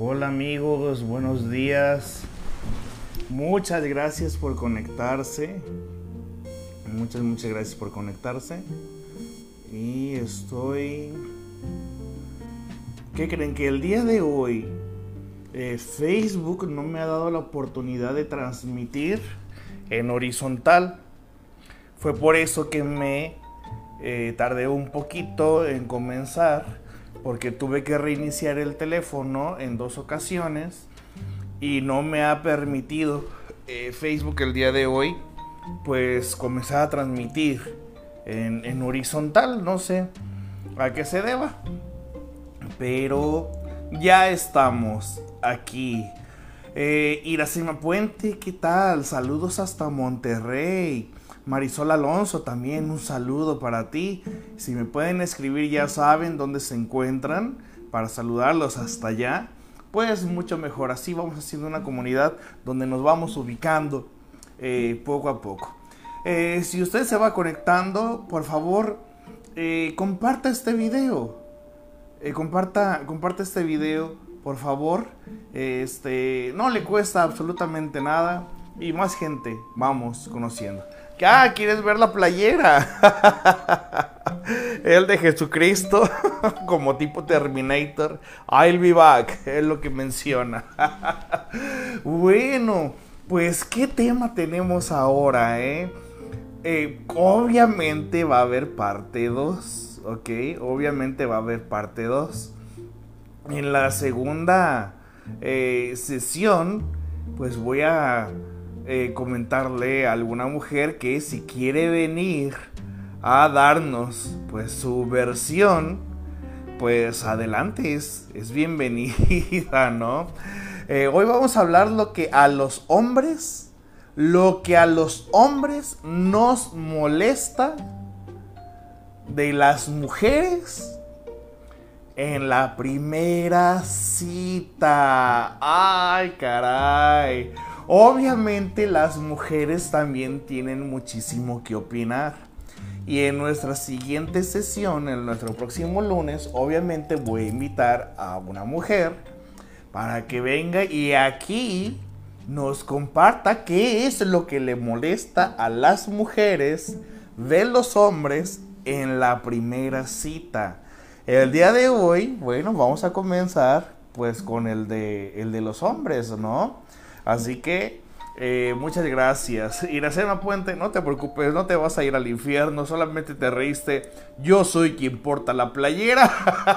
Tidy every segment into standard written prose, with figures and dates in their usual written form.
Hola amigos, buenos días. Muchas gracias por conectarse. Muchas gracias por conectarse. Y ¿Qué creen? Que el día de hoy Facebook no me ha dado la oportunidad de transmitir en horizontal. Fue por eso que me tardé un poquito en comenzar, porque tuve que reiniciar el teléfono en 2 ocasiones y no me ha permitido Facebook el día de hoy pues comenzar a transmitir en horizontal. No sé a qué se deba, pero ya estamos aquí. Iracema Puente, ¿qué tal? Saludos hasta Monterrey. Marisol Alonso, también un saludo para ti. Si me pueden escribir, ya saben dónde se encuentran para saludarlos hasta allá. Pues mucho mejor, así vamos haciendo una comunidad donde nos vamos ubicando poco a poco. Si usted se va conectando, por favor, comparta este video. Comparta este video, por favor. No le cuesta absolutamente nada. Y más gente vamos conociendo. ¿Quieres ver la playera? El de Jesucristo, como tipo Terminator. I'll be back, es lo que menciona. Bueno, pues ¿qué tema tenemos ahora, obviamente va a haber parte 2, ¿ok? Obviamente va a haber parte 2. En la segunda sesión, pues voy a comentarle a alguna mujer que si quiere venir a darnos pues su versión, pues adelante, es bienvenida, ¿no? Hoy vamos a hablar lo que a los hombres nos molesta de las mujeres en la primera cita. Ay, caray. Obviamente las mujeres también tienen muchísimo que opinar. Y en nuestra siguiente sesión, en nuestro próximo lunes, obviamente voy a invitar a una mujer para que venga y aquí nos comparta qué es lo que le molesta a las mujeres de los hombres en la primera cita. El día de hoy, bueno, vamos a comenzar pues con el de los hombres, ¿no? Así que muchas gracias. Iracema Puente, no te preocupes, no te vas a ir al infierno, solamente te reíste. Yo soy quien porta la playera.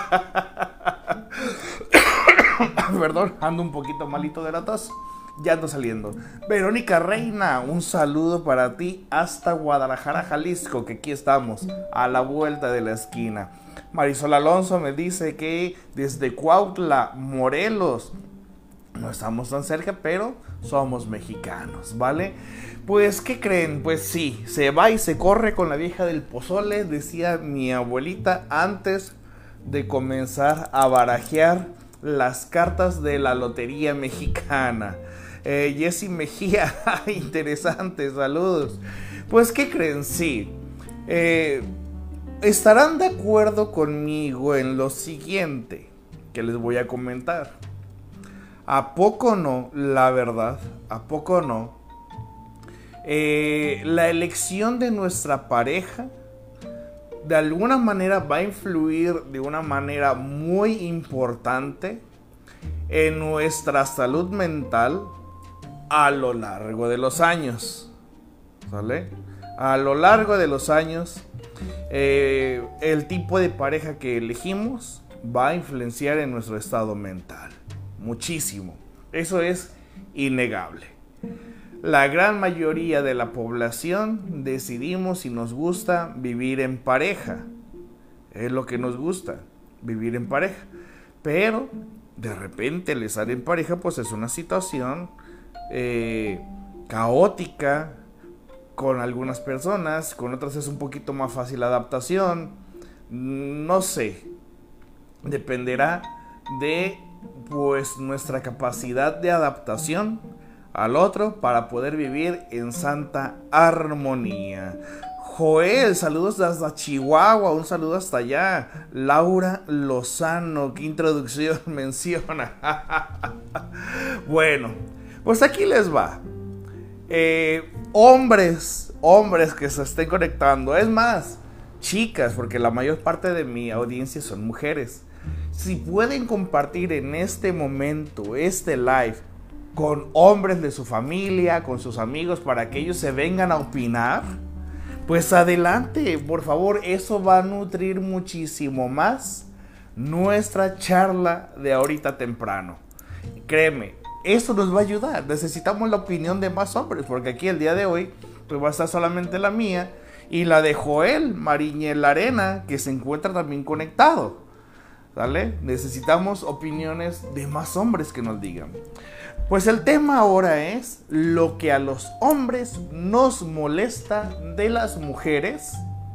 Perdón, ando un poquito malito de la tos. Ya ando saliendo. Verónica Reina, un saludo para ti hasta Guadalajara, Jalisco, que aquí estamos, a la vuelta de la esquina. Marisol Alonso me dice que desde Cuautla, Morelos. No estamos tan cerca, pero somos mexicanos, ¿vale? Pues, ¿qué creen? Pues sí, se va y se corre con la vieja del pozole, decía mi abuelita antes de comenzar a barajear las cartas de la lotería mexicana. Jessy Mejía, interesante, saludos. Pues, ¿qué creen? Sí, estarán de acuerdo conmigo en lo siguiente que les voy a comentar. ¿A poco no? La verdad, ¿a poco no? La elección de nuestra pareja de alguna manera va a influir de una manera muy importante en nuestra salud mental a lo largo de los años, ¿sale? A lo largo de los años, el tipo de pareja que elegimos va a influenciar en nuestro estado mental. Muchísimo. Eso es innegable. La gran mayoría de la población decidimos si nos gusta vivir en pareja. Es lo que nos gusta, vivir en pareja. Pero de repente el estar en pareja pues es una situación caótica con algunas personas, con otras es un poquito más fácil la adaptación. No sé. Dependerá de pues nuestra capacidad de adaptación al otro para poder vivir en santa armonía. Joel, saludos hasta Chihuahua, un saludo hasta allá. Laura Lozano, qué introducción menciona. Bueno, pues aquí les va. Hombres que se estén conectando, es más, chicas, porque la mayor parte de mi audiencia son mujeres. Si pueden compartir en este momento este live con hombres de su familia, con sus amigos, para que ellos se vengan a opinar, pues adelante, por favor. Eso va a nutrir muchísimo más nuestra charla de ahorita temprano. Créeme, eso nos va a ayudar. Necesitamos la opinión de más hombres, porque aquí el día de hoy pues va a estar solamente la mía y la de Joel Mariñel Arena, que se encuentra también conectado. ¿Vale? Necesitamos opiniones de más hombres que nos digan. Pues el tema ahora es lo que a los hombres nos molesta de las mujeres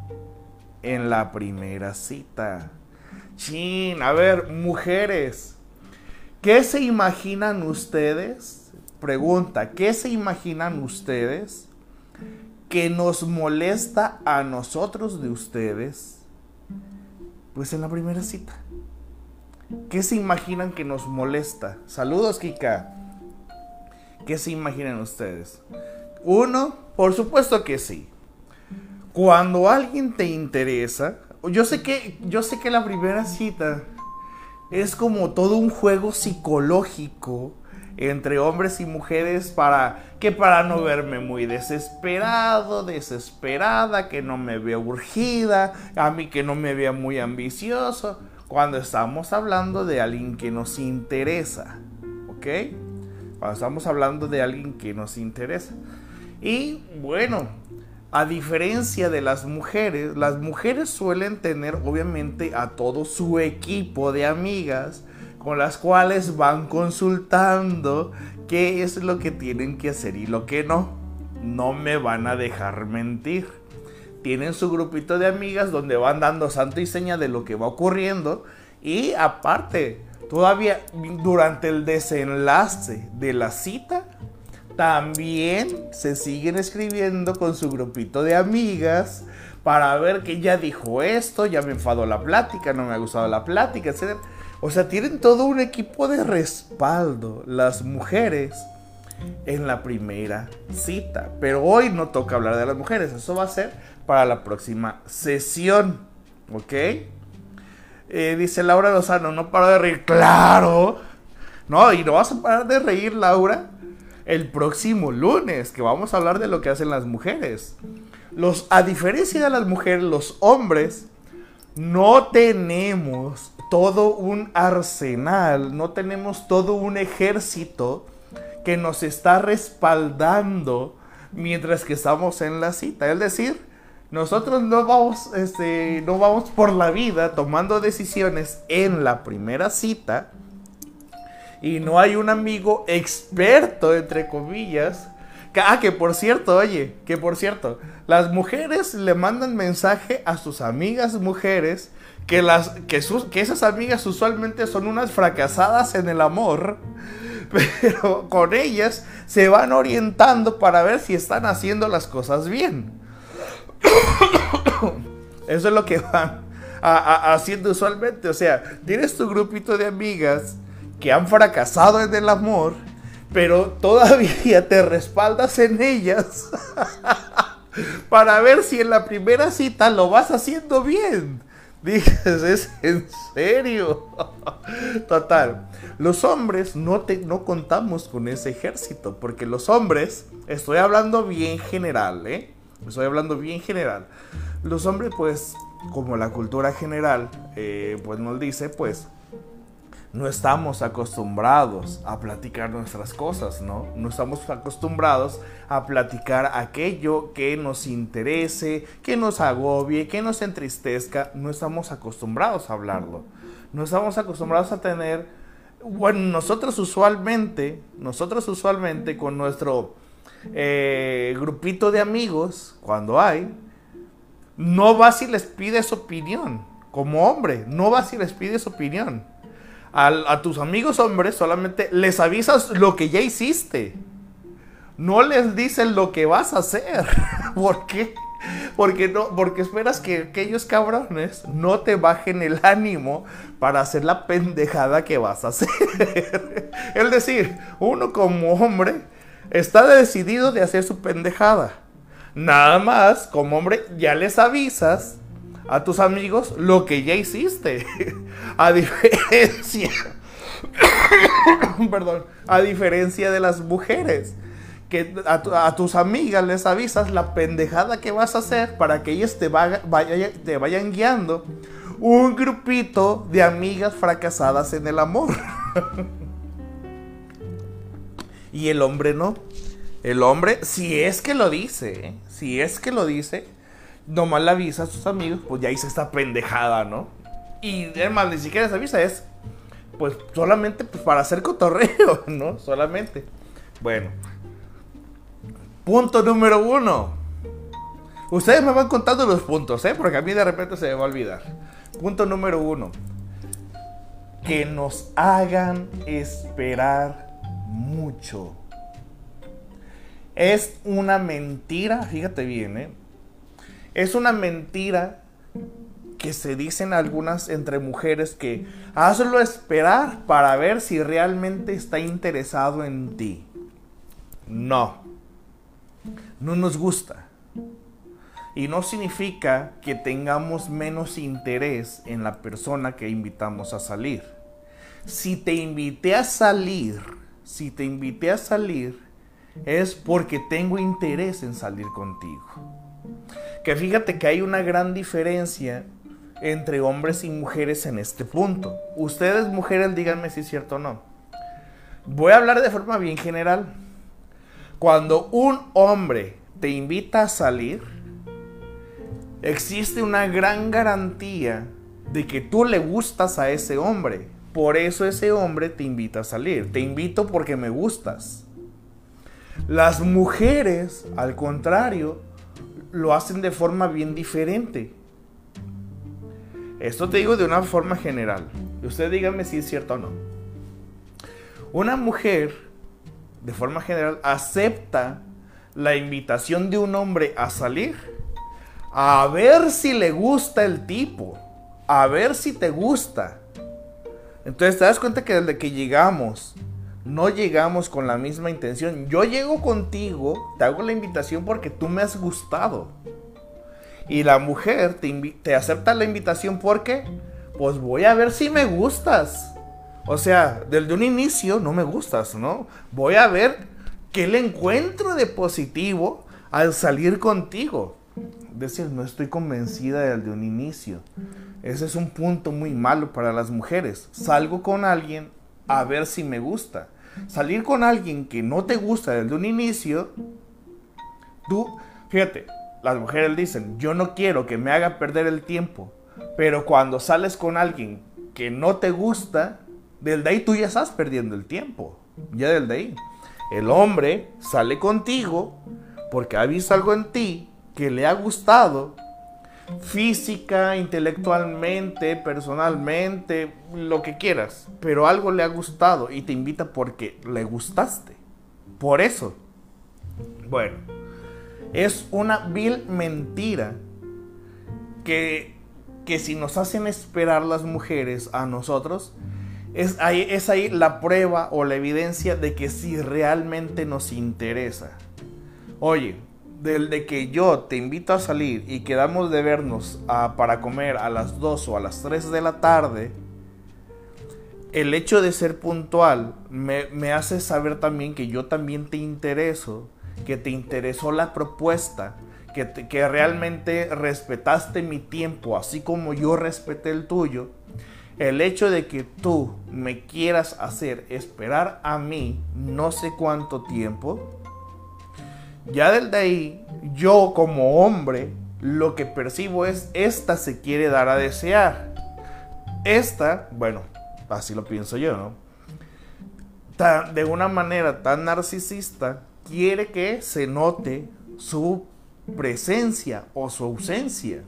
en la primera cita. Chin, a ver, mujeres, ¿qué se imaginan ustedes? Pregunta, ¿qué se imaginan ustedes que nos molesta a nosotros de ustedes? Pues en la primera cita. ¿Qué se imaginan que nos molesta? Saludos, Kika. ¿Qué se imaginan ustedes? Uno, por supuesto que sí. Cuando alguien te interesa, yo sé que la primera cita es como todo un juego psicológico entre hombres y mujeres para no verme muy desesperado, desesperada, que no me vea urgida, a mí que no me vea muy ambicioso, cuando estamos hablando de alguien que nos interesa, ¿ok? Cuando estamos hablando de alguien que nos interesa. Y bueno, a diferencia de las mujeres suelen tener obviamente a todo su equipo de amigas con las cuales van consultando qué es lo que tienen que hacer y lo que no. No me van a dejar mentir. Tienen su grupito de amigas donde van dando santo y seña de lo que va ocurriendo. Y aparte, todavía durante el desenlace de la cita, también se siguen escribiendo con su grupito de amigas para ver que ya dijo esto, ya me enfadó la plática, no me ha gustado la plática, etc. O sea, tienen todo un equipo de respaldo las mujeres en la primera cita. Pero hoy no toca hablar de las mujeres, eso va a ser para la próxima sesión, ¿ok? Dice Laura Lozano, no paro de reír. ¡Claro! No, y no vas a parar de reír, Laura, el próximo lunes, que vamos a hablar de lo que hacen las mujeres. A diferencia de las mujeres, los hombres no tenemos todo un arsenal, no tenemos todo un ejército que nos está respaldando mientras que estamos en la cita. Es decir, nosotros no vamos por la vida tomando decisiones en la primera cita y no hay un amigo experto, entre comillas. Que por cierto, las mujeres le mandan mensaje a sus amigas mujeres que esas amigas usualmente son unas fracasadas en el amor, pero con ellas se van orientando para ver si están haciendo las cosas bien. Eso es lo que van haciendo usualmente. O sea, tienes tu grupito de amigas que han fracasado en el amor, pero todavía te respaldas en ellas para ver si en la primera cita lo vas haciendo bien. Dices, ¿es en serio? Total, los hombres no contamos con ese ejército, porque los hombres, estoy hablando bien general, los hombres, pues, como la cultura general, pues nos dice, pues, no estamos acostumbrados a platicar nuestras cosas, ¿no? No estamos acostumbrados a platicar aquello que nos interese, que nos agobie, que nos entristezca. No estamos acostumbrados a hablarlo. No estamos acostumbrados a tener... Bueno, nosotros usualmente con nuestro grupito de amigos, cuando hay, no vas y les pides opinión. Como hombre, no vas y les pides opinión. A tus amigos hombres solamente les avisas lo que ya hiciste. No les dices lo que vas a hacer. ¿Por qué? Porque esperas que aquellos cabrones no te bajen el ánimo para hacer la pendejada que vas a hacer. Es decir, uno como hombre está decidido de hacer su pendejada. Nada más, como hombre, ya les avisas a tus amigos lo que ya hiciste. A diferencia, perdón, a diferencia de las mujeres, que a tus amigas les avisas la pendejada que vas a hacer para que ellas te vayan guiando un grupito de amigas fracasadas en el amor. Y el hombre no. El hombre, si es que lo dice, nomás le avisa a sus amigos, pues ya hice esta pendejada, ¿no? Y además ni siquiera les avisa, es pues solamente pues, para hacer cotorreo, ¿no? Solamente. Bueno. Punto número 1. Ustedes me van contando los puntos, porque a mí de repente se me va a olvidar. Punto número 1. Que nos hagan esperar mucho. Es una mentira, fíjate bien, es una mentira que se dicen algunas entre mujeres que hazlo esperar para ver si realmente está interesado en ti. No nos gusta. Y no significa que tengamos menos interés en la persona que invitamos a salir. Si te invité a salir, es porque tengo interés en salir contigo. Que fíjate que hay una gran diferencia entre hombres y mujeres en este punto. Ustedes, mujeres, díganme si es cierto o no. Voy a hablar de forma bien general. Cuando un hombre te invita a salir, existe una gran garantía de que tú le gustas a ese hombre. Por eso ese hombre te invita a salir. Te invito porque me gustas. Las mujeres, al contrario, lo hacen de forma bien diferente. Esto te digo de una forma general. Y usted dígame si es cierto o no. Una mujer, de forma general, acepta la invitación de un hombre a salir a ver si le gusta el tipo, a ver si te gusta. Entonces te das cuenta que desde que llegamos, no llegamos con la misma intención. Yo llego contigo, te hago la invitación porque tú me has gustado. Y la mujer te acepta la invitación porque, pues voy a ver si me gustas. O sea, desde un inicio no me gustas, ¿no? Voy a ver qué le encuentro de positivo al salir contigo. Es decir, no estoy convencida desde un inicio. Ese es un punto muy malo para las mujeres. Salgo con alguien a ver si me gusta. Salir con alguien que no te gusta desde un inicio, fíjate, las mujeres dicen, yo no quiero que me haga perder el tiempo. Pero cuando sales con alguien que no te gusta, desde ahí tú ya estás perdiendo el tiempo. Ya desde ahí. El hombre sale contigo porque ha visto algo en ti que le ha gustado. Física, intelectualmente, personalmente, lo que quieras. Pero algo le ha gustado y te invita porque le gustaste. Por eso. Bueno, es una vil mentira que si nos hacen esperar las mujeres a nosotros, es ahí la prueba o la evidencia de que sí realmente nos interesa. Oye, desde que yo te invito a salir y quedamos de vernos para comer a las 2 o a las 3 de la tarde, el hecho de ser puntual me hace saber también que yo también te intereso, que te interesó la propuesta, que realmente respetaste mi tiempo, así como yo respeté el tuyo. El hecho de que tú me quieras hacer esperar a mí no sé cuánto tiempo, ya desde ahí, yo como hombre, lo que percibo es, esta se quiere dar a desear. Esta, bueno, así lo pienso yo, ¿no? De una manera tan narcisista, quiere que se note su presencia o su ausencia.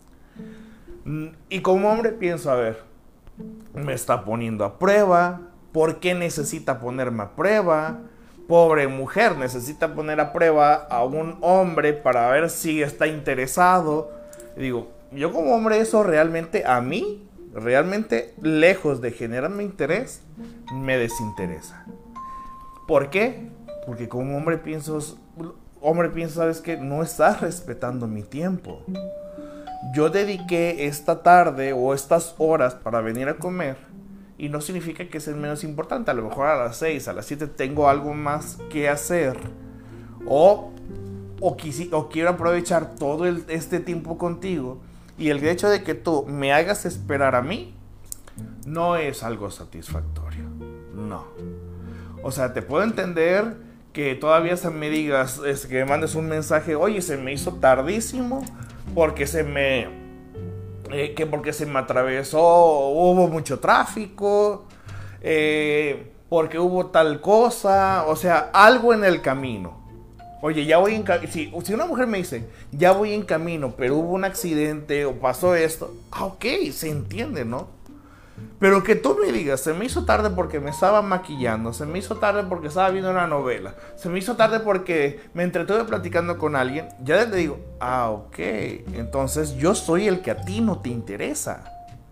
Y como hombre pienso, a ver, me está poniendo a prueba. ¿Por qué necesita ponerme a prueba? pobre mujer necesita poner a prueba a un hombre para ver si está interesado. Digo, yo como hombre eso realmente a mí, realmente lejos de generarme interés, me desinteresa. ¿Por qué? Porque como hombre pienso, sabes que no estás respetando mi tiempo. Yo dediqué esta tarde o estas horas para venir a comer y no significa que sea menos importante. A lo mejor a las 6, a las 7 tengo algo más que hacer o quiero aprovechar todo este tiempo contigo, y el hecho de que tú me hagas esperar a mí no es algo satisfactorio. No. O sea, te puedo entender que todavía me digas, que me mandes un mensaje, oye, se me hizo tardísimo porque se me atravesó, hubo mucho tráfico, porque hubo tal cosa, o sea, algo en el camino. Oye, ya voy en camino. Si una mujer me dice, ya voy en camino, pero hubo un accidente o pasó esto, ok, se entiende, ¿no? Pero que tú me digas, se me hizo tarde porque me estaba maquillando, se me hizo tarde porque estaba viendo una novela, se me hizo tarde porque me entretuve platicando con alguien, ya le digo, ok, entonces yo soy el que a ti no te interesa.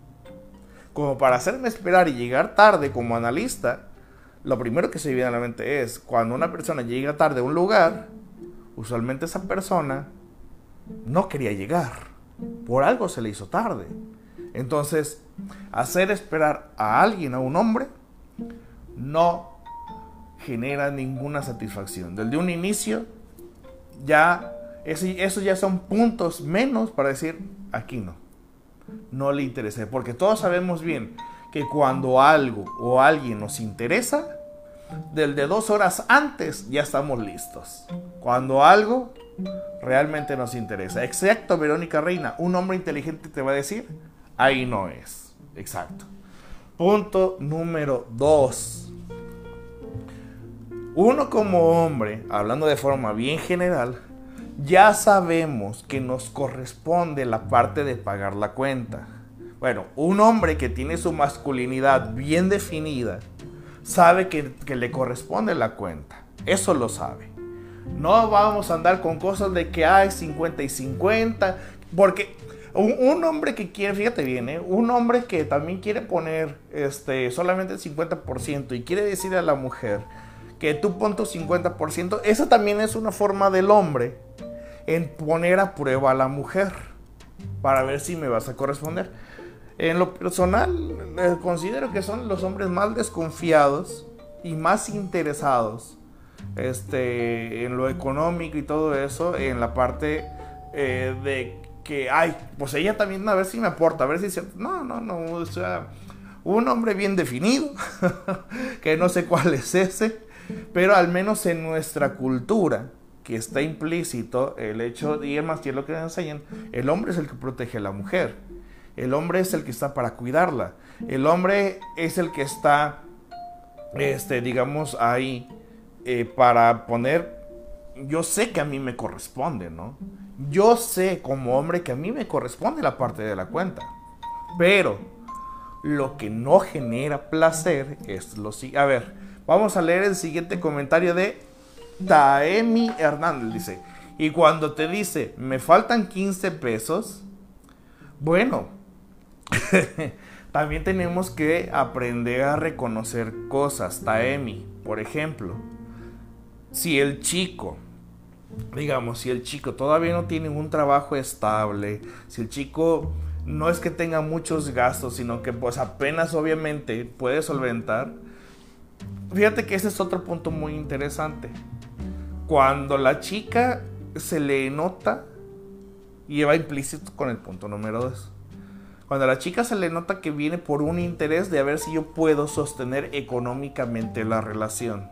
Como para hacerme esperar y llegar tarde como analista, lo primero que se viene a la mente es, cuando una persona llega tarde a un lugar, usualmente esa persona no quería llegar, por algo se le hizo tarde. Entonces, hacer esperar a alguien, a un hombre, no genera ninguna satisfacción. Desde un inicio, ya esos ya son puntos menos para decir, aquí no le interesa. Porque todos sabemos bien que cuando algo o alguien nos interesa, desde 2 horas antes ya estamos listos. Cuando algo realmente nos interesa. Excepto Verónica Reina, un hombre inteligente te va a decir, ahí no es. Exacto. Punto número 2. Uno como hombre, hablando de forma bien general, ya sabemos que nos corresponde la parte de pagar la cuenta. Bueno, un hombre que tiene su masculinidad bien definida, sabe que le corresponde la cuenta. Eso lo sabe. No vamos a andar con cosas de que hay 50 y 50, porque un hombre que quiere, fíjate bien, un hombre que también quiere poner solamente el 50% y quiere decirle a la mujer que tú pon tu 50%, esa también es una forma del hombre en poner a prueba a la mujer para ver si me vas a corresponder. En lo personal, considero que son los hombres más desconfiados y más interesados en lo económico y todo eso, en la parte de que, pues ella también a ver si me aporta, a ver si no, o sea, un hombre bien definido, que no sé cuál es ese, pero al menos en nuestra cultura, que está implícito el hecho, y es más que lo que nos enseñan, el hombre es el que protege a la mujer, el hombre es el que está para cuidarla, el hombre es el que está, digamos, ahí, para poner, yo sé que a mí me corresponde, ¿no? Yo sé como hombre que a mí me corresponde la parte de la cuenta. Pero lo que no genera placer es lo siguiente. A ver, vamos a leer el siguiente comentario de Taemi Hernández. Dice, y cuando te dice, me faltan 15 pesos, bueno, también tenemos que aprender a reconocer cosas. Taemi, por ejemplo, si el chico todavía no tiene un trabajo estable, si el chico no es que tenga muchos gastos, sino que pues apenas obviamente puede solventar, fíjate que ese es otro punto muy interesante. Cuando la chica se le nota, y va implícito con el punto número 2, cuando a la chica se le nota que viene por un interés de a ver si yo puedo sostener económicamente la relación,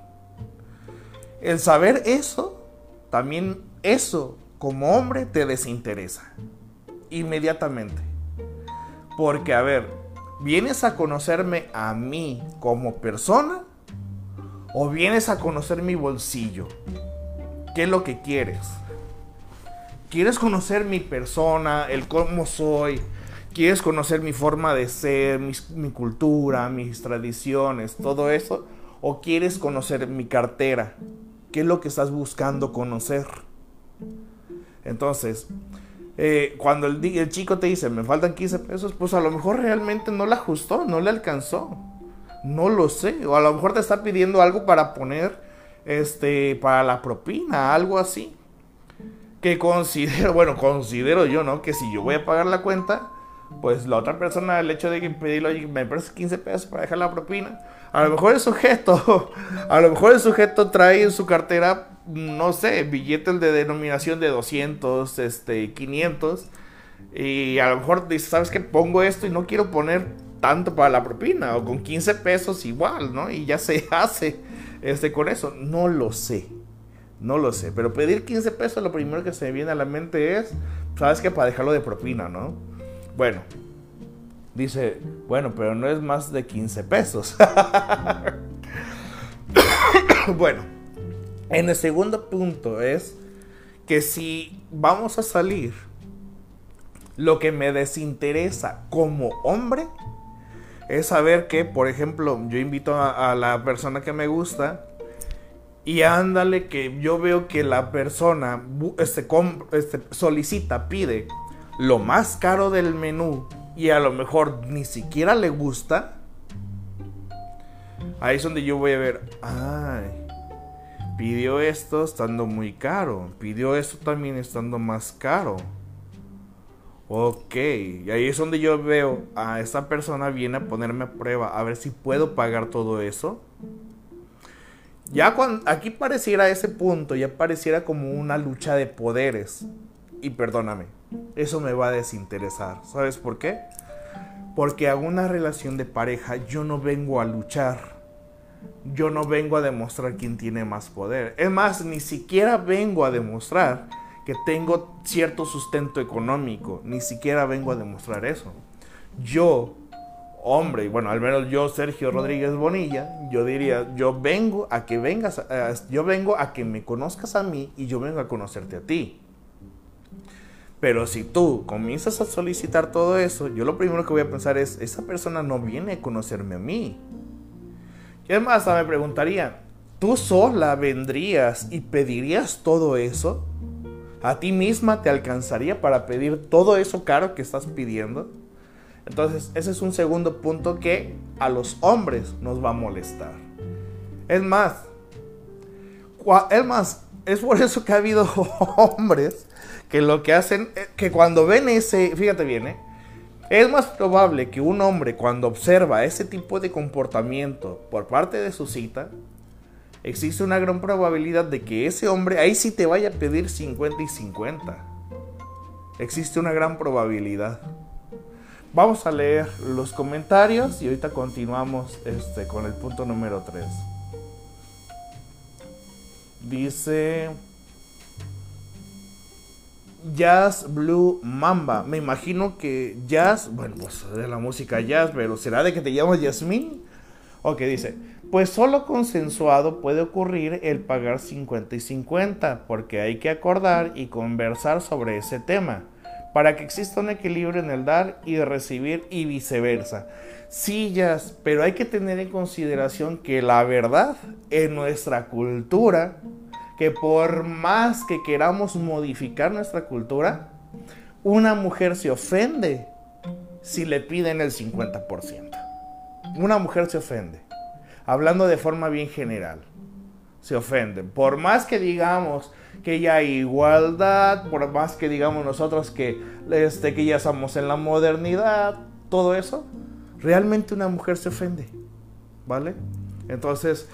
el saber eso, también eso como hombre te desinteresa inmediatamente. Porque a ver, ¿vienes a conocerme a mí como persona o vienes a conocer mi bolsillo? ¿Qué es lo que quieres? ¿Quieres conocer mi persona, el cómo soy? ¿Quieres conocer mi forma de ser, mi cultura, mis tradiciones, todo eso? ¿O quieres conocer mi cartera? ¿Qué es lo que estás buscando conocer? Entonces, cuando el chico te dice, me faltan 15 pesos, pues a lo mejor realmente no le ajustó, no le alcanzó. No lo sé. O a lo mejor te está pidiendo algo para poner, para la propina, algo así. Que considero yo, ¿no? Que si yo voy a pagar la cuenta, pues la otra persona, el hecho de que pedirle, oye, me prestas 15 pesos para dejar la propina, a lo mejor el sujeto trae en su cartera, no sé, billetes de denominación de 200, 500, y a lo mejor dice, ¿sabes qué? Pongo esto y no quiero poner tanto para la propina, o con 15 pesos igual, ¿no? Y ya se hace, con eso, no lo sé. No lo sé, pero pedir 15 pesos, lo primero que se me viene a la mente es, ¿sabes qué? Para dejarlo de propina, ¿no? Bueno, dice, bueno, pero no es más de 15 pesos. Bueno, en el segundo punto es que si vamos a salir, lo que me desinteresa como hombre es saber que, por ejemplo, yo invito a la persona que me gusta y ándale que yo veo que la persona solicita, pide lo más caro del menú y a lo mejor ni siquiera le gusta. Ahí es donde yo voy a ver, ay, pidió esto estando muy caro, pidió esto también estando más caro. Ok, y ahí es donde yo veo a esta persona viene a ponerme a prueba, a ver si puedo pagar todo eso. Ya aquí pareciera ese punto, ya pareciera como una lucha de poderes. Y perdóname, eso me va a desinteresar. ¿Sabes por qué? Porque a una relación de pareja yo no vengo a luchar. Yo no vengo a demostrar quién tiene más poder. Es más, ni siquiera vengo a demostrar que tengo cierto sustento económico. Ni siquiera vengo a demostrar eso. Yo, hombre, y bueno, al menos yo, Sergio Rodríguez Bonilla, yo diría, yo vengo a que me conozcas a mí y yo vengo a conocerte a ti. Pero si tú comienzas a solicitar todo eso, yo lo primero que voy a pensar es, esa persona no viene a conocerme a mí. Y además me preguntaría, ¿tú sola vendrías y pedirías todo eso? ¿A ti misma te alcanzaría para pedir todo eso caro que estás pidiendo? Entonces, ese es un segundo punto que a los hombres nos va a molestar. Es más, es por eso que ha habido hombres que lo que hacen, que cuando ven fíjate bien, es más probable que un hombre cuando observa ese tipo de comportamiento por parte de su cita, existe una gran probabilidad de que ese hombre ahí sí te vaya a pedir 50 y 50. Existe una gran probabilidad. Vamos a leer los comentarios y ahorita continuamos con el punto número 3. Dice Jazz Blue Mamba. Me imagino que jazz, bueno, pues de la música jazz, pero ¿será de que te llamas Yasmín? Ok, dice, pues solo consensuado puede ocurrir el pagar 50 y 50, porque hay que acordar y conversar sobre ese tema, para que exista un equilibrio en el dar y recibir y viceversa. Sí, Jazz, pero hay que tener en consideración que la verdad en nuestra cultura, que por más que queramos modificar nuestra cultura, una mujer se ofende si le piden el 50%. Una mujer se ofende. Hablando de forma bien general, se ofenden. Por más que digamos que ya hay igualdad, por más que digamos nosotros que ya estamos en la modernidad, todo eso, realmente una mujer se ofende, ¿vale? Entonces,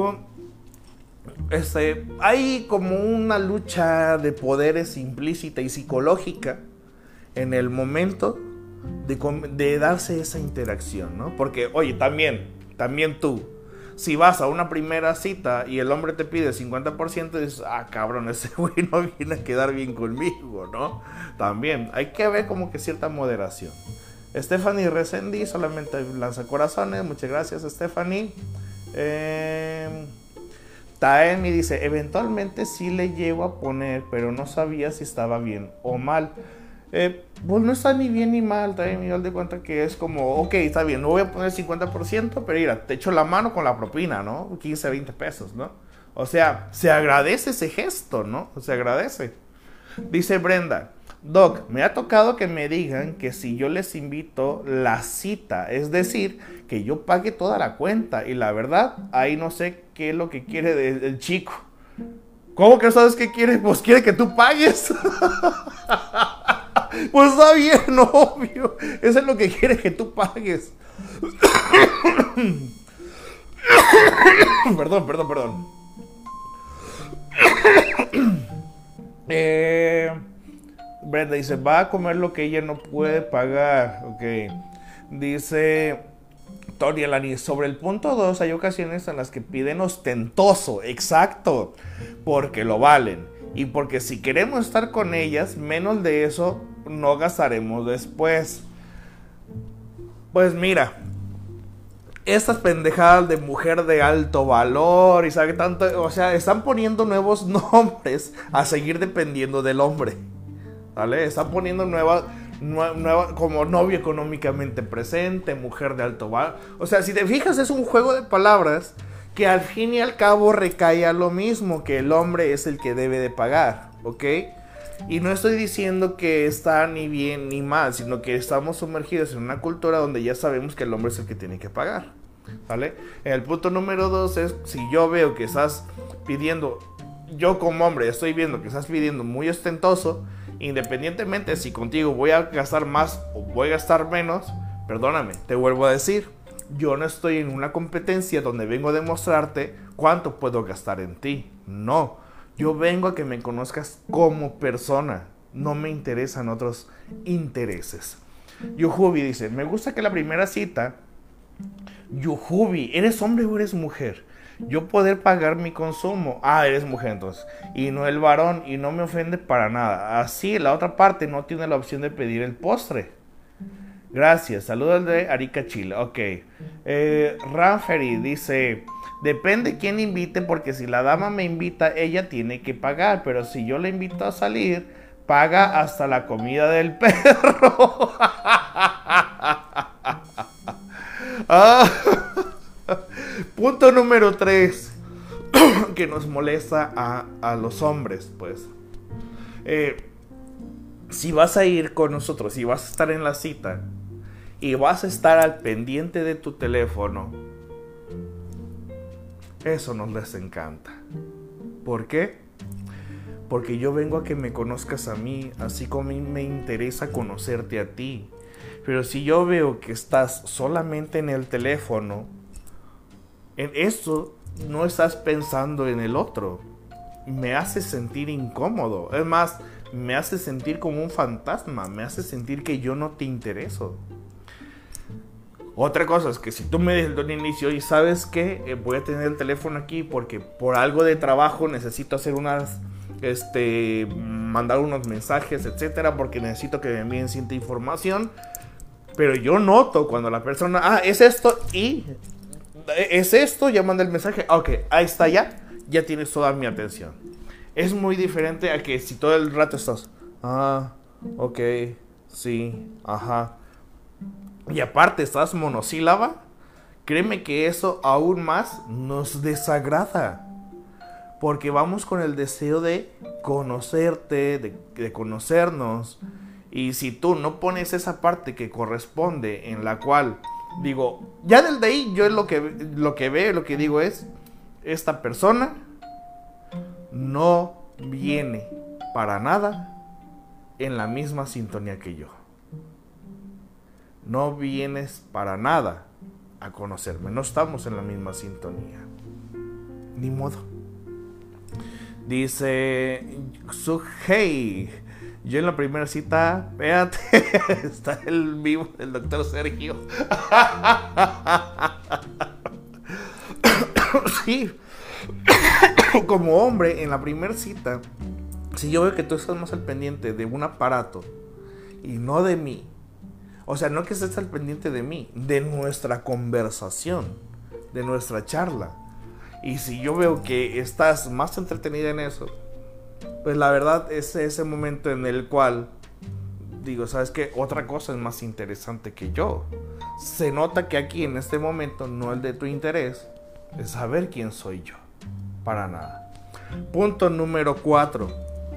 hay como una lucha de poderes implícita y psicológica en el momento de darse esa interacción, ¿no? Porque, oye, también tú, si vas a una primera cita y el hombre te pide 50%, dices, cabrón, ese güey no viene a quedar bien conmigo, ¿no? También hay que ver como que cierta moderación. Stephanie Resendi solamente lanza corazones, muchas gracias, Stephanie. Taemi dice, eventualmente sí le llego a poner, pero no sabía si estaba bien o mal. Pues no está ni bien ni mal, también me de cuenta que es como, ok, está bien, no voy a poner 50%, pero mira, te echo la mano con la propina, ¿no? 15, 20 pesos, ¿no? O sea, se agradece ese gesto, ¿no? Se agradece. Dice Brenda, Doc, me ha tocado que me digan que si yo les invito la cita, es decir, que yo pague toda la cuenta, y la verdad, ahí no sé qué es lo que quiere el chico. ¿Cómo que sabes qué quiere? Pues quiere que tú pagues. Pues está bien, obvio. Eso es lo que quiere, que tú pagues. Perdón. Brenda dice, va a comer lo que ella no puede pagar. Ok. Dice Tony Alani, sobre el punto 2, hay ocasiones en las que piden ostentoso. Exacto. Porque lo valen. Y porque si queremos estar con ellas, menos de eso no gastaremos después. Pues mira, estas pendejadas de mujer de alto valor y sabe tanto, o sea, están poniendo nuevos nombres a seguir dependiendo del hombre, ¿vale? Están poniendo nueva como novio económicamente presente, mujer de alto valor. O sea, si te fijas, es un juego de palabras que al fin y al cabo recae a lo mismo, que el hombre es el que debe de pagar, ¿ok? Y no estoy diciendo que está ni bien ni mal, sino que estamos sumergidos en una cultura donde ya sabemos que el hombre es el que tiene que pagar, ¿vale? El punto número 2 es, si yo veo que estás pidiendo, yo como hombre estoy viendo que estás pidiendo muy ostentoso, independientemente si contigo voy a gastar más o voy a gastar menos, perdóname, te vuelvo a decir, yo no estoy en una competencia donde vengo a demostrarte cuánto puedo gastar en ti, no. Yo vengo a que me conozcas como persona. No me interesan otros intereses. Yujubi dice, me gusta que la primera cita... Yujubi, ¿eres hombre o eres mujer? Yo poder pagar mi consumo. Ah, eres mujer entonces. Y no el varón. Y no me ofende para nada. Así la otra parte no tiene la opción de pedir el postre. Gracias. Saludos de Arica, Chile. Ok. Ranferi dice... Depende quién invite, porque si la dama me invita, ella tiene que pagar. Pero si yo la invito a salir, paga hasta la comida del perro. Punto número 3 que nos molesta a los hombres, pues. Si vas a ir con nosotros, si vas a estar en la cita y vas a estar al pendiente de tu teléfono, eso nos les encanta. ¿Por qué? Porque yo vengo a que me conozcas a mí, así como a mí me interesa conocerte a ti. Pero si yo veo que estás solamente en el teléfono, en esto no estás pensando en el otro. Me hace sentir incómodo. Es más, me hace sentir como un fantasma. Me hace sentir que yo no te intereso. Otra cosa es que si tú me dices desde el inicio, y sabes que voy a tener el teléfono aquí porque por algo de trabajo necesito hacer unas, mandar unos mensajes, etcétera, porque necesito que me envíen cierta información, pero yo noto cuando la persona, es esto y es esto, ya manda el mensaje, ok, ahí está, ya tienes toda mi atención. Es muy diferente a que si todo el rato estás, ok, sí, ajá. Y aparte estás monosílaba, créeme que eso aún más nos desagrada. Porque vamos con el deseo de conocerte, de conocernos. Y si tú no pones esa parte que corresponde, en la cual, digo, ya desde ahí yo lo que veo, lo que digo es, esta persona no viene para nada en la misma sintonía que yo. No vienes para nada a conocerme. No estamos en la misma sintonía. Ni modo. Dice Suhei, yo en la primera cita, espérate, está el vivo del doctor Sergio. Sí. Como hombre, en la primera cita, si yo veo que tú estás más al pendiente de un aparato y no de mí, o sea, no que estés al pendiente de mí, de nuestra conversación, de nuestra charla. Y si yo veo que estás más entretenida en eso, pues la verdad es ese momento en el cual digo, ¿sabes qué? Otra cosa es más interesante que yo. Se nota que aquí en este momento no es de tu interés es saber quién soy yo. Para nada. Punto número 4.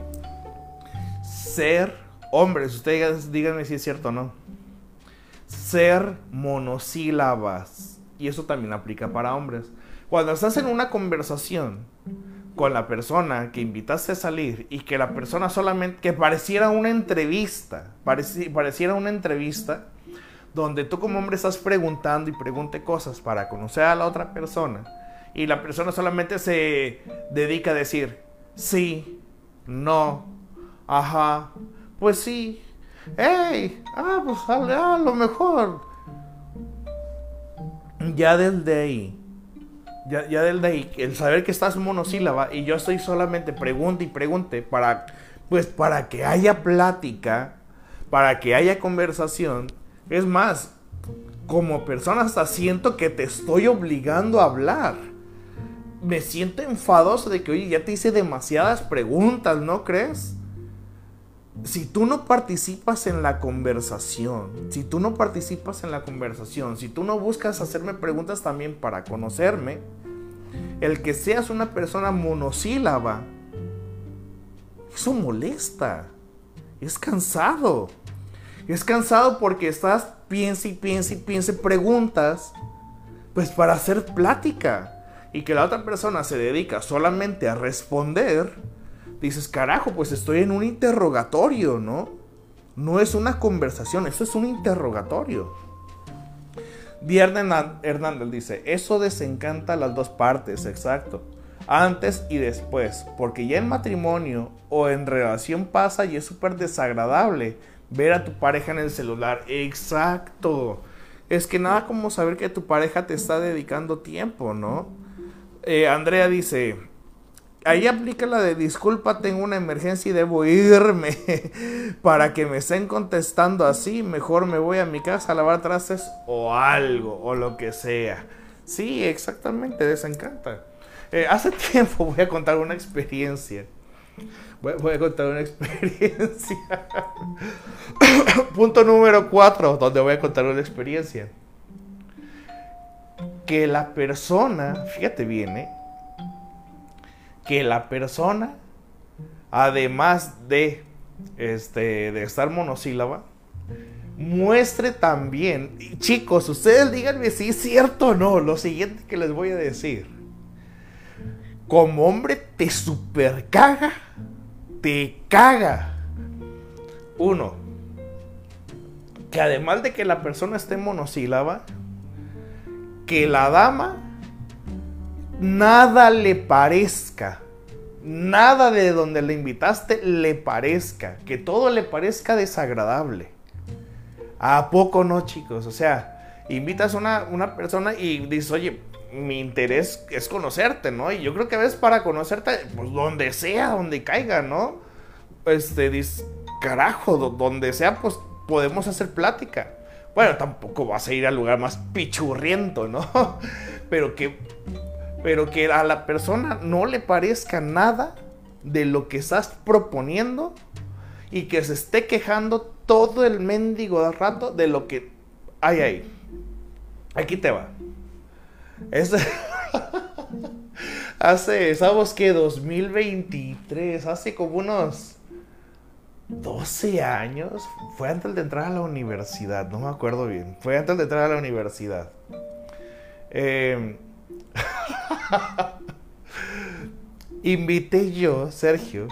Ser hombres. Ustedes díganme si es cierto o no. Ser monosílabas. Y eso también aplica para hombres. Cuando estás en una conversación con la persona que invitaste a salir y que la persona solamente, que pareciera una entrevista, pareciera una entrevista donde tú como hombre estás preguntando y pregunte cosas para conocer a la otra persona y la persona solamente se dedica a decir sí, no, ajá, pues sí, hey, pues a lo mejor. Ya desde ahí, el saber que estás monosílaba y yo estoy solamente pregunte y pregunte para que haya plática, para que haya conversación. Es más, como persona hasta siento que te estoy obligando a hablar. Me siento enfadoso de que, oye, ya te hice demasiadas preguntas, ¿no crees? Si tú no participas en la conversación, si tú no buscas hacerme preguntas también para conocerme, el que seas una persona monosílaba, eso molesta, es cansado. Es cansado porque estás piensa y piensa preguntas, pues para hacer plática. Y que la otra persona se dedica solamente a responder, dices, carajo, pues estoy en un interrogatorio, ¿no? No es una conversación, esto es un interrogatorio. Diana Hernández dice, eso desencanta a las dos partes, exacto. Antes y después, porque ya en matrimonio o en relación pasa y es súper desagradable ver a tu pareja en el celular. Exacto. Es que nada como saber que tu pareja te está dedicando tiempo, ¿no? Andrea dice, ahí aplica la de disculpa, tengo una emergencia y debo irme. Para que me estén contestando así, mejor me voy a mi casa a lavar trastes o algo, o lo que sea. Sí, exactamente, desencanta. Hace tiempo voy a contar una experiencia. Voy a contar una experiencia. Punto número 4, donde voy a contar una experiencia. Que la persona, fíjate bien, que la persona, además de estar monosílaba, muestre también, chicos, ustedes díganme si es cierto o no, lo siguiente que les voy a decir. Como hombre te super caga, te caga. Uno, que además de que la persona esté monosílaba, que la dama nada le parezca, nada de donde le invitaste le parezca, que todo le parezca desagradable. ¿A poco no, chicos? O sea, invitas a una persona y dices, oye, mi interés es conocerte, ¿no? Y yo creo que a veces para conocerte, pues donde sea, donde caiga, ¿no? Dices, carajo, donde sea, pues podemos hacer plática. Bueno, tampoco vas a ir al lugar más pichurriento, ¿no? Pero que a la persona no le parezca nada de lo que estás proponiendo y que se esté quejando todo el mendigo rato de lo que hay ahí. Aquí te va. ¿Sabes qué? 2023, hace como unos 12 años, fue antes de entrar a la universidad, no me acuerdo bien, fue antes de entrar a la universidad. Sergio,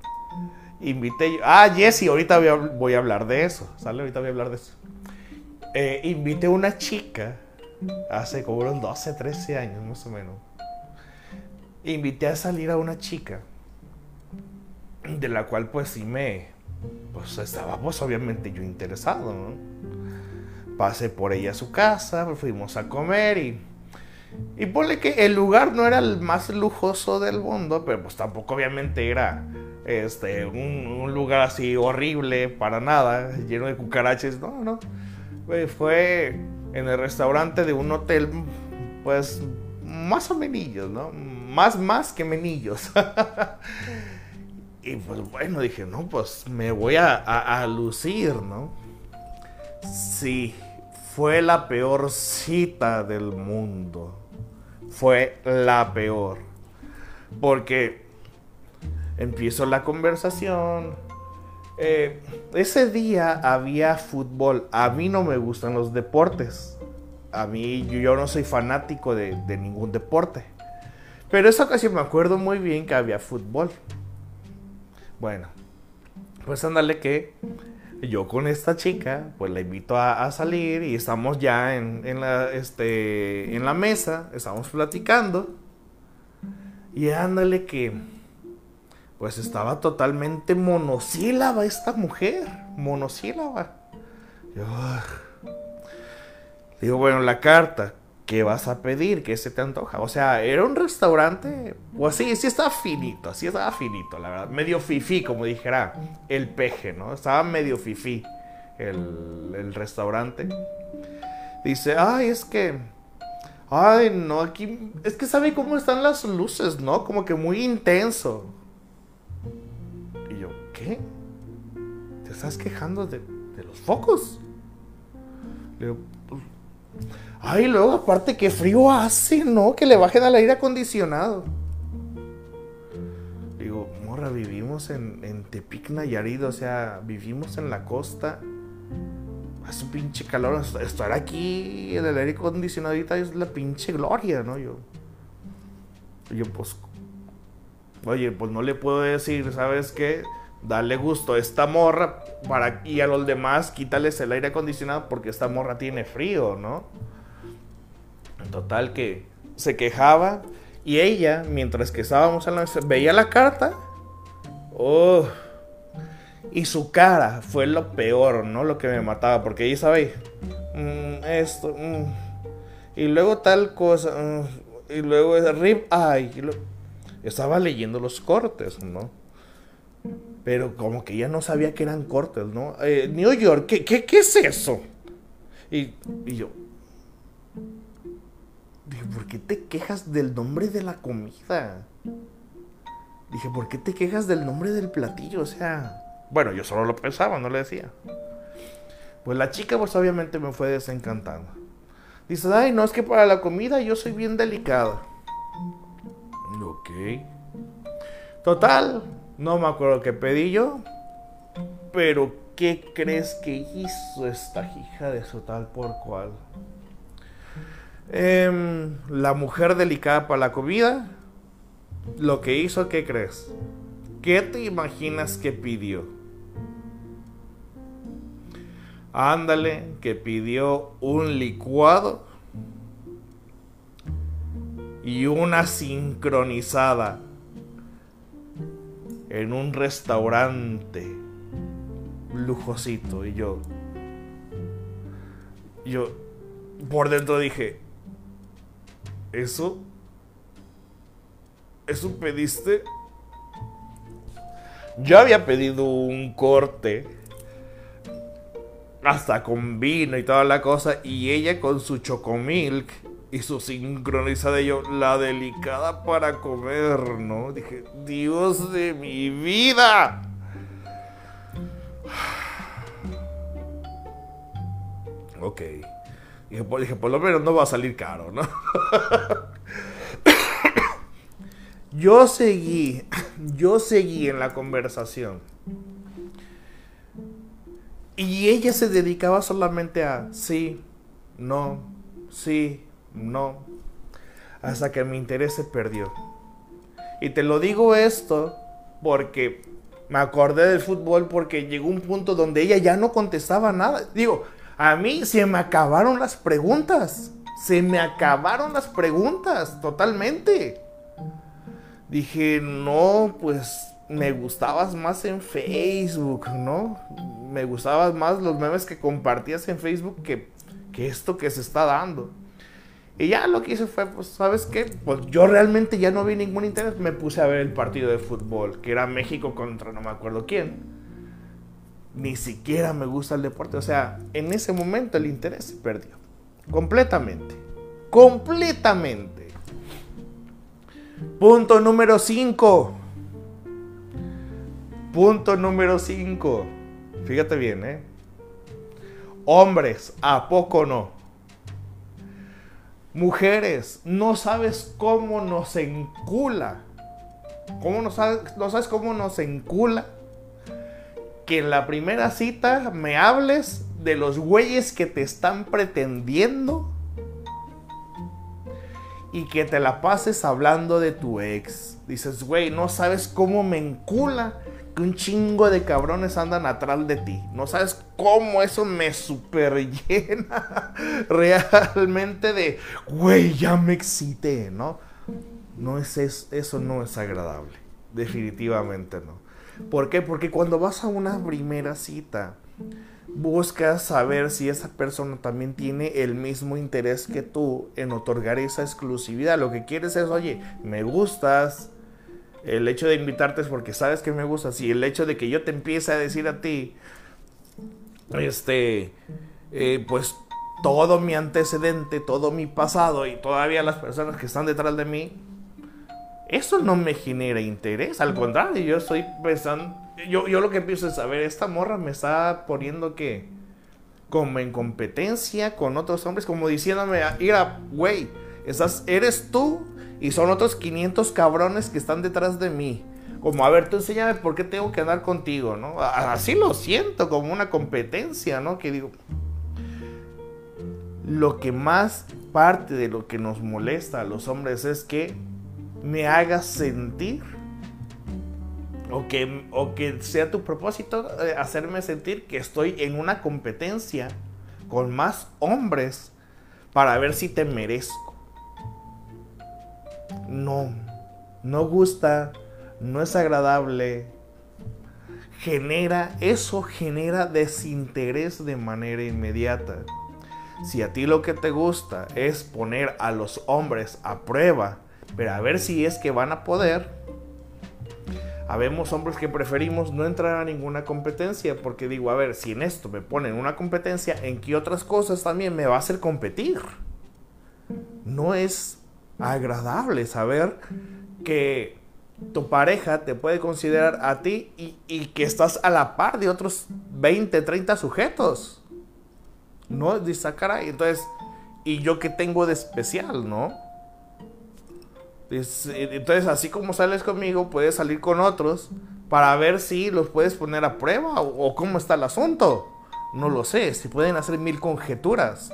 Jessy, ahorita voy a hablar de eso, ¿sale? Ahorita voy a hablar de eso. Invité a una chica, hace como unos 12, 13 años más o menos. Invité a salir a una chica, de la cual pues sí pues estaba pues obviamente yo interesado, ¿no? Pasé por ella a su casa, fuimos a comer y ponle que el lugar no era el más lujoso del mundo, pero pues tampoco obviamente era un lugar así horrible para nada, lleno de cucarachas, no. Fue en el restaurante de un hotel, pues más o menos, ¿no? Más que menillos. Y pues bueno, dije, no, pues me voy a lucir, ¿no? Sí, fue la peor cita del mundo. Fue la peor. Porque empiezo la conversación. Ese día había fútbol. A mí no me gustan los deportes. A mí, yo no soy fanático de ningún deporte. Pero esa ocasión me acuerdo muy bien que había fútbol. Bueno, pues ándale que yo con esta chica, pues la invito a salir y estamos ya en la mesa, estamos platicando. Y ándale que, pues estaba totalmente monosílaba esta mujer, monosílaba. Yo digo, bueno, la carta, ¿qué vas a pedir? ¿Qué se te antoja? O sea, era un restaurante, pues sí estaba finito, la verdad. Medio fifí, como dijera el peje, ¿no? Estaba medio fifí el restaurante. Dice, ay, no, aquí, es que sabe cómo están las luces, ¿no? Como que muy intenso. Y yo, ¿qué? ¿Te estás quejando de los focos? Le digo, ay, luego aparte qué frío hace, ¿no? Que le bajen al aire acondicionado. Digo, morra, vivimos en Tepic, Nayarit, o sea, vivimos en la costa. Hace un pinche calor, estar aquí en el aire acondicionado ahorita es la pinche gloria, ¿no? Yo pues, oye, pues no le puedo decir, ¿sabes qué? Dale gusto a esta morra y a los demás quítales el aire acondicionado porque esta morra tiene frío, ¿no? Total que se quejaba y ella, mientras que estábamos en la mesa, veía la carta. Oh, y su cara fue lo peor, ¿no? Lo que me mataba, porque ella sabe esto, y luego tal cosa, y luego rib eye. Estaba leyendo los cortes, ¿no? Pero como que ella no sabía que eran cortes, ¿no? New York, ¿qué es eso? Y yo dije, ¿por qué te quejas del nombre de la comida? Dije, ¿por qué te quejas del nombre del platillo? O sea, bueno, yo solo lo pensaba, no le decía. Pues la chica, pues obviamente me fue desencantando. Dice, ay, no, es que para la comida yo soy bien delicada. Ok. Total, no me acuerdo qué pedí yo. Pero, ¿qué crees que hizo esta hija de su tal por cual? La mujer delicada para la comida, lo que hizo, ¿qué crees? ¿Qué te imaginas que pidió? Ándale, que pidió un licuado y una sincronizada en un restaurante lujosito. Y yo por dentro dije, ¿Eso pediste? Yo había pedido un corte, hasta con vino y toda la cosa, y ella con su chocomilk y su sincronizada, y yo, la delicada para comer, ¿no? Dije, Dios de mi vida. Ok. Dije, por lo menos no va a salir caro, ¿no? Yo seguí en la conversación. Y ella se dedicaba solamente a sí, no, hasta que mi interés se perdió. Y te lo digo esto porque me acordé del fútbol, porque llegó un punto donde ella ya no contestaba nada. Digo, a mí se me acabaron las preguntas. Totalmente. Dije, no, pues me gustabas más en Facebook, ¿no? Me gustabas más los memes que compartías en Facebook que esto que se está dando. Y ya lo que hice fue, pues, ¿sabes qué? Pues yo realmente ya no vi ningún interés. Me puse a ver el partido de fútbol, que era México contra no me acuerdo quién. Ni siquiera me gusta el deporte. O sea, en ese momento el interés se perdió. Completamente. Punto número 5. Punto número 5. Fíjate bien, ¿eh? Hombres, ¿a poco no? Mujeres, no sabes cómo nos encula. No sabes cómo nos encula que en la primera cita me hables de los güeyes que te están pretendiendo y que te la pases hablando de tu ex. Dices, güey, no sabes cómo me encula que un chingo de cabrones andan atrás de ti. No sabes cómo eso me super llena realmente de, güey, ya me excité, ¿no? No es eso no es agradable. Definitivamente no. ¿Por qué? Porque cuando vas a una primera cita, buscas saber si esa persona también tiene el mismo interés que tú en otorgar esa exclusividad. Lo que quieres es, oye, me gustas. El hecho de invitarte es porque sabes que me gustas. Y el hecho de que yo te empiece a decir a ti, pues todo mi antecedente, todo mi pasado y todavía las personas que están detrás de mí, eso no me genera interés. Al contrario, yo estoy pensando, yo lo que empiezo es, a ver, esta morra me está poniendo que como en competencia con otros hombres, como diciéndome, mira, güey, eres tú y son otros 500 cabrones que están detrás de mí. Como, a ver, tú enséñame por qué tengo que andar contigo, ¿no? Así lo siento, como una competencia, ¿no? Que digo, lo que más parte de lo que nos molesta a los hombres es que me hagas sentir, o que sea tu propósito, hacerme sentir que estoy en una competencia con más hombres para ver si te merezco. No gusta, no es agradable, genera desinterés de manera inmediata. Si a ti lo que te gusta es poner a los hombres a prueba, pero a ver si es que van a poder, habemos hombres que preferimos no entrar a ninguna competencia, porque digo, a ver, si en esto me ponen una competencia, ¿en qué otras cosas también me va a hacer competir? No es agradable saber que tu pareja te puede considerar a ti y que estás a la par de otros 20, 30 sujetos. No, dice, caray, entonces, ¿y yo qué tengo de especial, no? Entonces, así como sales conmigo, puedes salir con otros para ver si los puedes poner a prueba o cómo está el asunto. No lo sé, se pueden hacer mil conjeturas.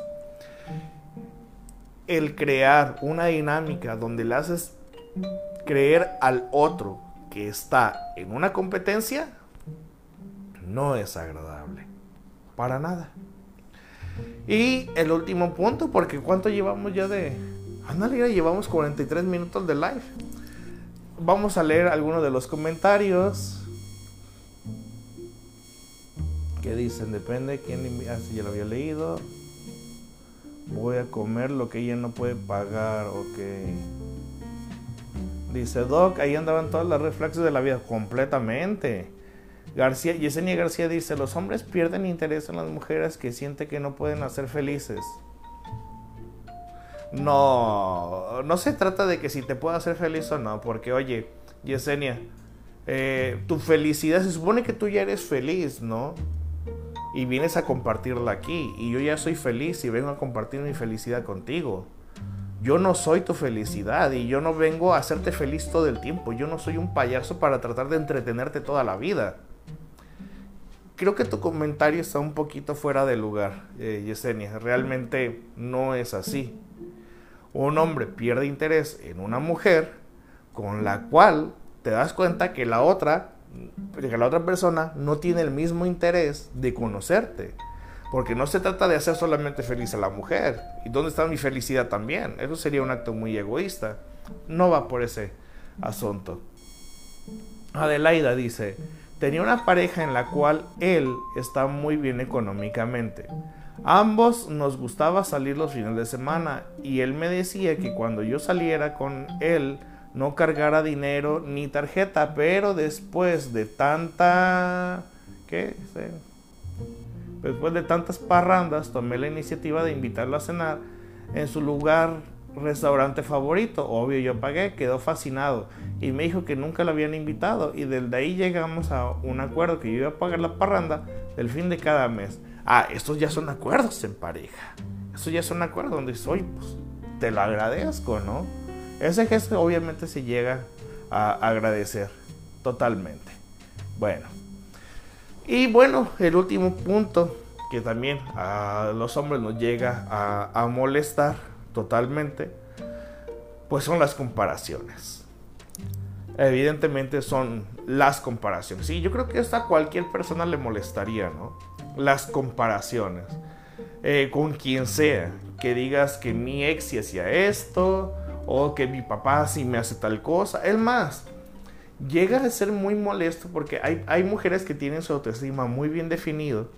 El crear una dinámica donde le haces creer al otro que está en una competencia no es agradable. Para nada. Y el último punto, porque ¿cuánto llevamos ya de...? Ándale, ya llevamos 43 minutos de live. Vamos a leer algunos de los comentarios. ¿Qué dicen? Depende de quién... si ya lo había leído. Voy a comer lo que ella no puede pagar. Ok. Dice Doc, ahí andaban todas las red flags de la vida. Completamente. Yesenia García dice, los hombres pierden interés en las mujeres que sienten que no pueden hacer felices. No se trata de que si te puedo hacer feliz o no, porque oye, Yesenia, tu felicidad, se supone que tú ya eres feliz, ¿no? Y vienes a compartirla aquí, y yo ya soy feliz y vengo a compartir mi felicidad contigo. Yo no soy tu felicidad y yo no vengo a hacerte feliz todo el tiempo. Yo no soy un payaso para tratar de entretenerte toda la vida. Creo que tu comentario está un poquito fuera de lugar, Yesenia. Realmente no es así. Un hombre pierde interés en una mujer con la cual te das cuenta que la otra persona no tiene el mismo interés de conocerte. Porque no se trata de hacer solamente feliz a la mujer. ¿Y dónde está mi felicidad también? Eso sería un acto muy egoísta. No va por ese asunto. Adelaida dice, tenía una pareja en la cual él está muy bien económicamente. Ambos nos gustaba salir los fines de semana y él me decía que cuando yo saliera con él no cargara dinero ni tarjeta, pero después de después de tantas parrandas tomé la iniciativa de invitarlo a cenar en su lugar restaurante favorito. Obvio, yo pagué, quedó fascinado y me dijo que nunca lo habían invitado, y desde ahí llegamos a un acuerdo que yo iba a pagar la parranda del fin de cada mes. Estos ya son acuerdos en pareja. Estos ya son acuerdos donde soy, pues te lo agradezco, ¿no? Ese gesto obviamente se llega a agradecer totalmente. Bueno, y bueno, el último punto que también a los hombres nos llega a molestar totalmente, pues son las comparaciones. Evidentemente son las comparaciones. Sí, yo creo que esto a cualquier persona le molestaría, ¿no? Las comparaciones. Con quien sea. Que digas que mi ex sí hacía esto, o que mi papá sí me hace tal cosa. Es más, llega a ser muy molesto porque hay mujeres que tienen su autoestima muy bien definido,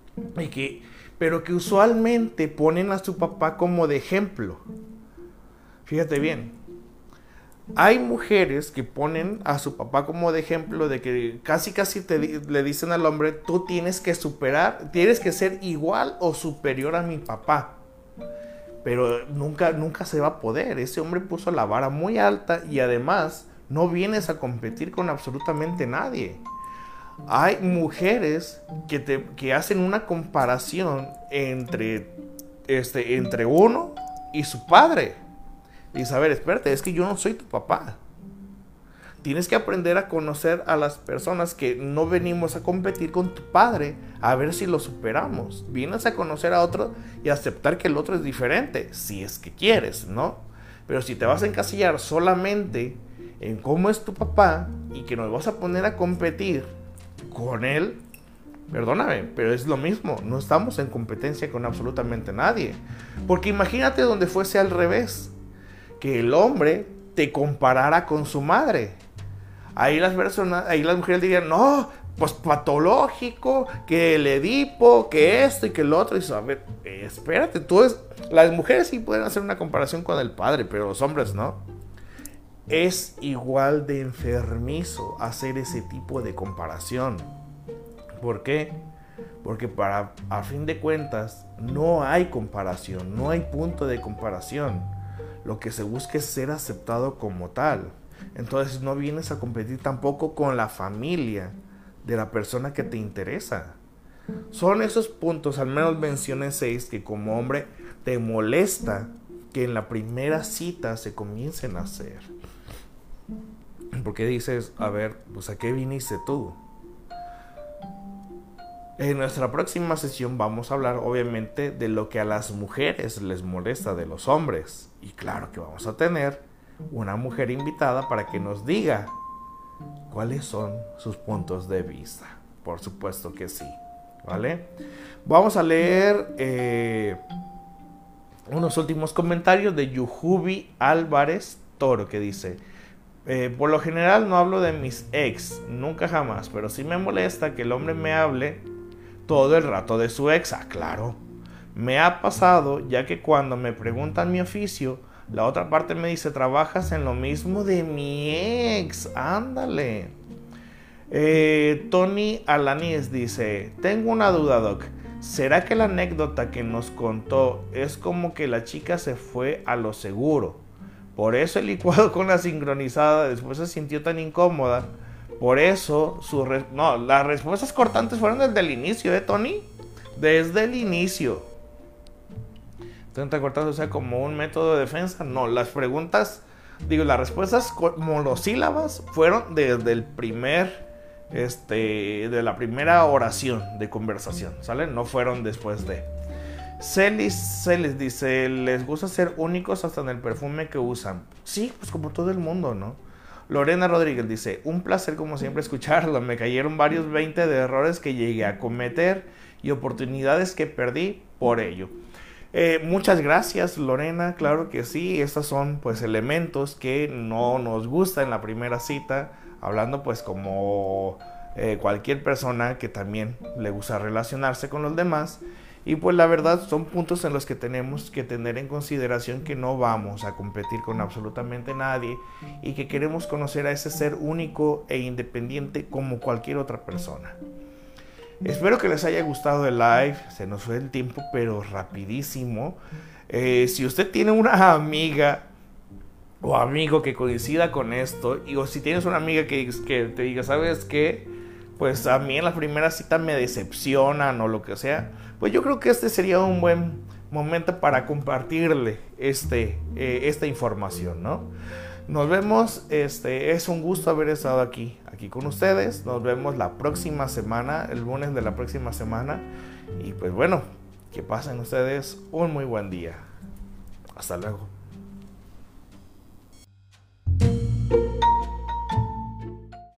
pero que usualmente ponen a su papá como de ejemplo. Fíjate bien, hay mujeres que ponen a su papá como de ejemplo, de que casi le dicen al hombre: tú tienes que superar, tienes que ser igual o superior a mi papá. Pero nunca se va a poder. Ese hombre puso la vara muy alta y además no vienes a competir con absolutamente nadie. Hay mujeres que hacen una comparación entre uno y su padre. Dice: a ver, espérate, es que yo no soy tu papá. Tienes que aprender a conocer a las personas, que no venimos a competir con tu padre a ver si lo superamos. Vienes a conocer a otro y aceptar que el otro es diferente, si es que quieres, ¿no? Pero si te vas a encasillar solamente en cómo es tu papá y que nos vas a poner a competir con él, perdóname, pero es lo mismo. No estamos en competencia con absolutamente nadie. Porque imagínate donde fuese al revés, que el hombre te comparara con su madre. Ahí las mujeres dirían: no, pues patológico, que el Edipo, que esto y que el otro. Y dice: a ver, espérate, las mujeres sí pueden hacer una comparación con el padre, pero los hombres no. Es igual de enfermizo hacer ese tipo de comparación. ¿Por qué? Porque a fin de cuentas no hay comparación, no hay punto de comparación. Lo que se busca es ser aceptado como tal. Entonces no vienes a competir tampoco con la familia de la persona que te interesa. Son esos puntos, al menos mencioné 6, que como hombre te molesta que en la primera cita se comiencen a hacer. Porque dices: a ver, pues ¿a qué viniste tú? En nuestra próxima sesión vamos a hablar obviamente de lo que a las mujeres les molesta de los hombres. Y claro que vamos a tener una mujer invitada para que nos diga cuáles son sus puntos de vista. Por supuesto que sí, ¿vale? Vamos a leer unos últimos comentarios de Yujubi Álvarez Toro, que dice: por lo general no hablo de mis ex, nunca jamás, pero sí me molesta que el hombre me hable todo el rato de su ex. Claro, me ha pasado, ya que cuando me preguntan mi oficio, la otra parte me dice: trabajas en lo mismo de mi ex. Ándale. Tony Alanis dice: tengo una duda, Doc. ¿Será que la anécdota que nos contó es como que la chica se fue a lo seguro? Por eso el licuado con la sincronizada después se sintió tan incómoda. Por eso las respuestas cortantes fueron desde el inicio, Tony. Desde el inicio. ¿Te cortadas, o sea, como un método de defensa? No, las respuestas monosílabas fueron desde el de la primera oración de conversación, ¿sale? No fueron después de. Celis dice: les gusta ser únicos hasta en el perfume que usan. Sí, pues como todo el mundo, ¿no? Lorena Rodríguez dice: un placer como siempre escucharlo. Me cayeron varios 20 de errores que llegué a cometer y oportunidades que perdí por ello. Muchas gracias, Lorena. Claro que sí, estos son pues elementos que no nos gusta en la primera cita, hablando pues como cualquier persona que también le gusta relacionarse con los demás. Y pues la verdad son puntos en los que tenemos que tener en consideración que no vamos a competir con absolutamente nadie y que queremos conocer a ese ser único e independiente como cualquier otra persona. Espero que les haya gustado el live. Se nos fue el tiempo pero rapidísimo. Si usted tiene una amiga o amigo que coincida con esto, o si tienes una amiga que te diga, ¿sabes qué? Pues a mí en la primera cita me decepcionan o lo que sea, pues yo creo que este sería un buen momento para compartirle esta información, ¿no? Nos vemos, es un gusto haber estado aquí con ustedes. Nos vemos la próxima semana, el lunes de la próxima semana. Y pues bueno, que pasen ustedes un muy buen día. Hasta luego.